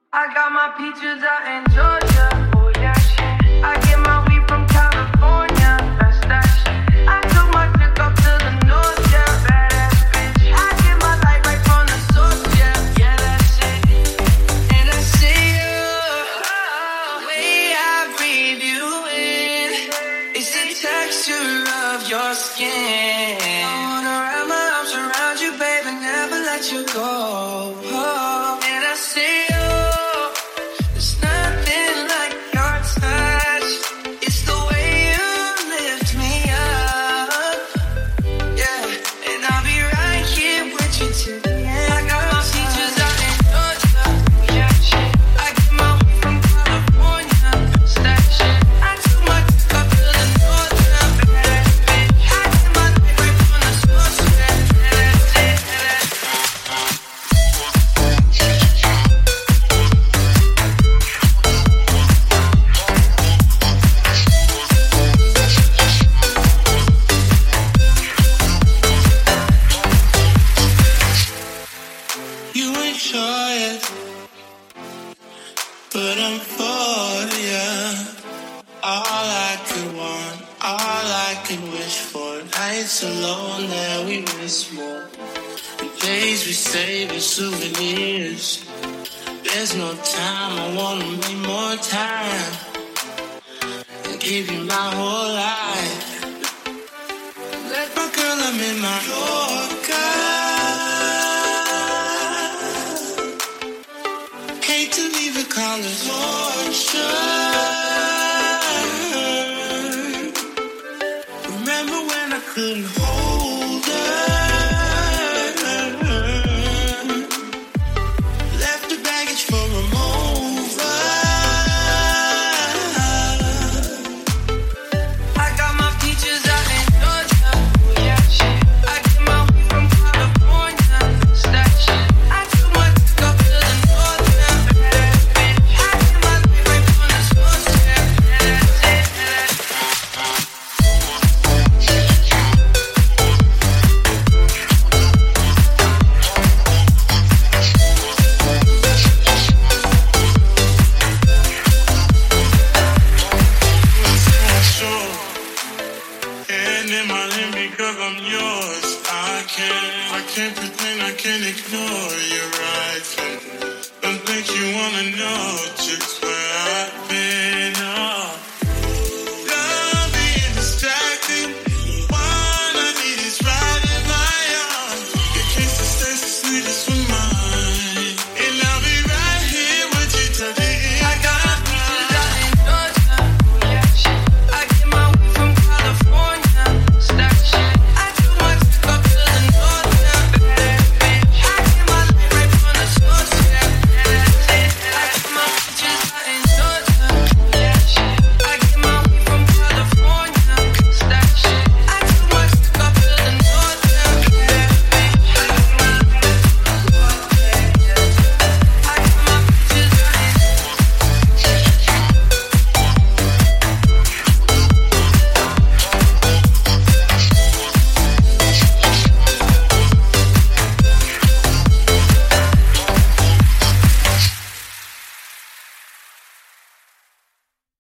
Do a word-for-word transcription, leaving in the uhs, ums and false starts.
I got my peaches out in Georgia. Oh yeah, shit. I get my weed from California. That's that shit. I took my chick up to the north, yeah. Badass bitch. I get my light right from the source, yeah. Yeah, that's it. And I see you. The way I breathe you in. It's the texture of your skin. I wanna wrap my arms around you, baby, never let you go. Oh, and I see you. There's nothing like your touch. It's the way you lift me up. Yeah, and I'll be right here with you till the end. I got my features out in Georgia. Yeah, shit. I get my weed from California. It's that shit. I took my dick up to the north, yeah. Badass bitch. I get my light right from the source, yeah. And that's it, and that's it. You enjoy it, but I'm for ya. All I could want, all I could wish for. Nights alone that we miss more. The days we save as souvenirs. There's no time, I wanna make more time and give you my whole life. Let my girl, I'm in my Yorker. Hate to leave it, call it torture. Remember when I couldn't hold her? Left the baggage for a mover. I got my peaches out in Georgia. Oh yeah, shit. I get my weed from California. It's that shit. I took my dick up to the north, yeah. Badass bitch. I get my light right from the source, yeah. And that's it, and that's it. Sure. And in my lane because I'm yours. I can't, I can't pretend I can ignore your right. Don't think you wanna know.